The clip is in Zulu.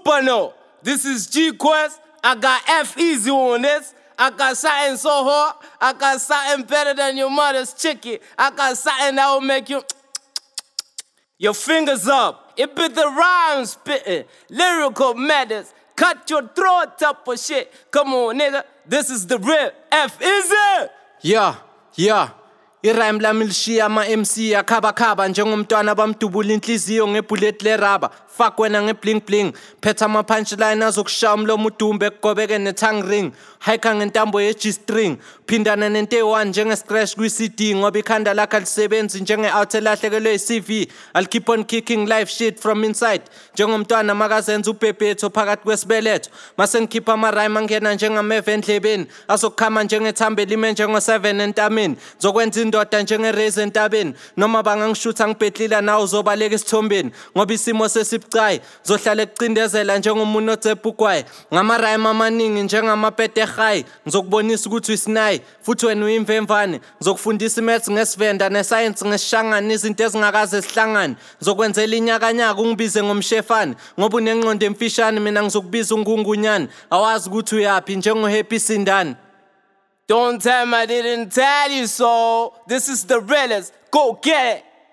Umpano. This is G-Quest. I got F-Easy on this. I got something so hard. I got something better than your mother's chicken. I got something that will make you your fingers up. It be the rhyme spitting, lyrical methods. Cut your throat up for shit. Come on, nigga. This is the real F-Easy. Yeah. I-rhyme lami lishiya ama-MC akhaba njengomntwana bamdubula inhliziyo ngebullet leraba. Fuck wena ngebling bling. Phetha ama-punchline azokushaya umlomo udumbe ekugobeke ne-tongue ring. Hayikha ngentambo ye-G-string. Phindana nente-1 njenge-scratch kwi-CD ngoba ikhanda lakhe alisebenzi njenge-out elahlekelwe i-CV. I'll keep on kicking life shit from inside. Njengomntwana makazenza ubhebhetho phakathi kwesibeletho. Mase ngikhipha ama-rhyme angena njengameva endlebeni. Azokukhama njengethambo elime njengo-7 entameni. Zokwenza indoda njenge-raise entabeni. Noma bangangishutha ngibhedlila nawe uzobaleka isithombeni. Ngoba isimo sesibucayi. Zohlala ekucindezela njengomuntu odzebha ugwayi. Ngama-rhyme amaningi njengamapete high. Ngizokubonisa ukuthi uyisinayi. Futhi wena uyimvemvane. Ngizokufundisa imaths ngesivenda nescience ngesishangane. Izinto ezingakaze zihlangane. Ngizokwenzela inyakanyaka ungibize ngomshefane. Ngoba unengqondo emfishane mina ngizokubiza ungungunyane. Awazi ukuthi uyaphi njengo-Happy Sindane. Don't tell me I didn't tell you so. This is the realest. Go get it.